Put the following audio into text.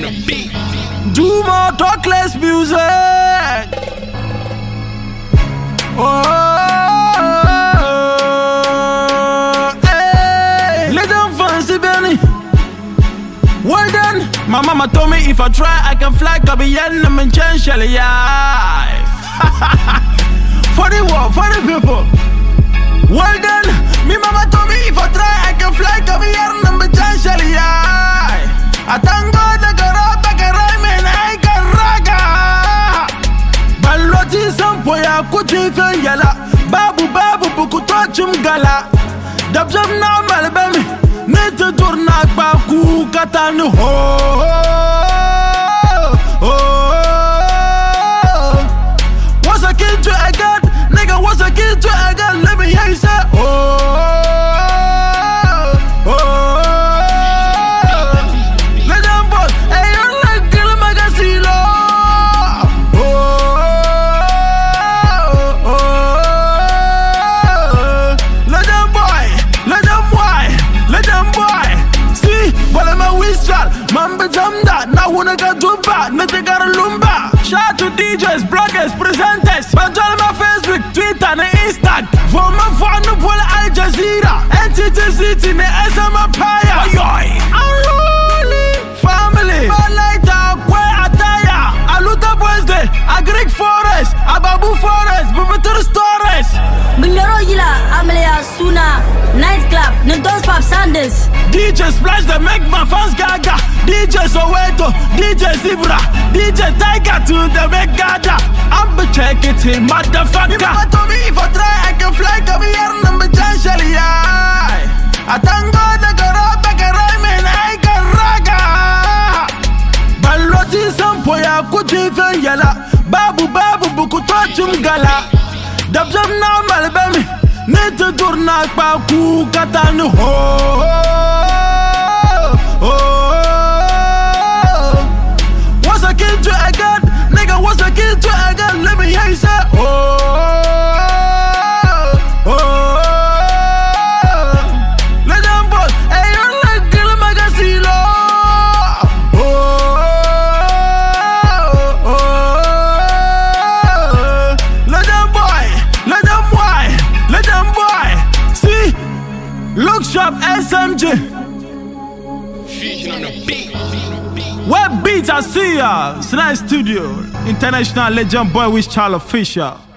on the beat. Do more, talk less music. Oh, hey. Let them fancy Benny. Well done. My mama told me if I try, I can fly. Kabiyan and Menchel, yeah. For the world, for the people. Well done. Me mama told me if I try, I can fly. Kabiyan and Menchel, yeah. I thank God I got up, I can rhyme and I can raga. Baloti sampoya kuti fe yala. Babu babu buku tochum gala. Dabjam na malbami. Nete tourna kwa ku katanu ho. What's a kid to a god? Nigga, what's a kid to a god? Let me hear you say Mamba Jamda, now wanna go Duba, nothing got a lumba. Shout to DJs, bloggers, presenters, Banjala my Facebook, Twitter, and Insta. For my phone, pull Al Jazeera, NTT City, ne SMA Paya. Unruly family, Malaita, Kwe Ataya, Aluta Wednesday, a Greek forest, a Babu forest, Bubutur Stores. Bingaro Yila, Amelia Suna, nightclub, no don't pop Sanders. DJ Splash, they make my fans gaga. DJ Soweto, DJ Zebra, DJ Tiger to the make gaga. I'm be check it in, motherfucker. Mama told me if I try, I can fly. Come here, number potentially, I thank God I got up, I can rhyme and I can raga. Baloti sampoya kuti fe yala. Babu babu buku tochum gala. Dabjam na malbami. Nete tourna kwa ku katanu ho. What's a kid to a god? Nigga, what's a kid to a god? Let me hear you say let them boys, hey, you're like Gila Magasilo. Let them boy, let them boy, let them boy. See, look sharp SMG. Fusion on the beat. Web Beats, I see ya. Snipe Studio, international legend boy with Charles Fisher.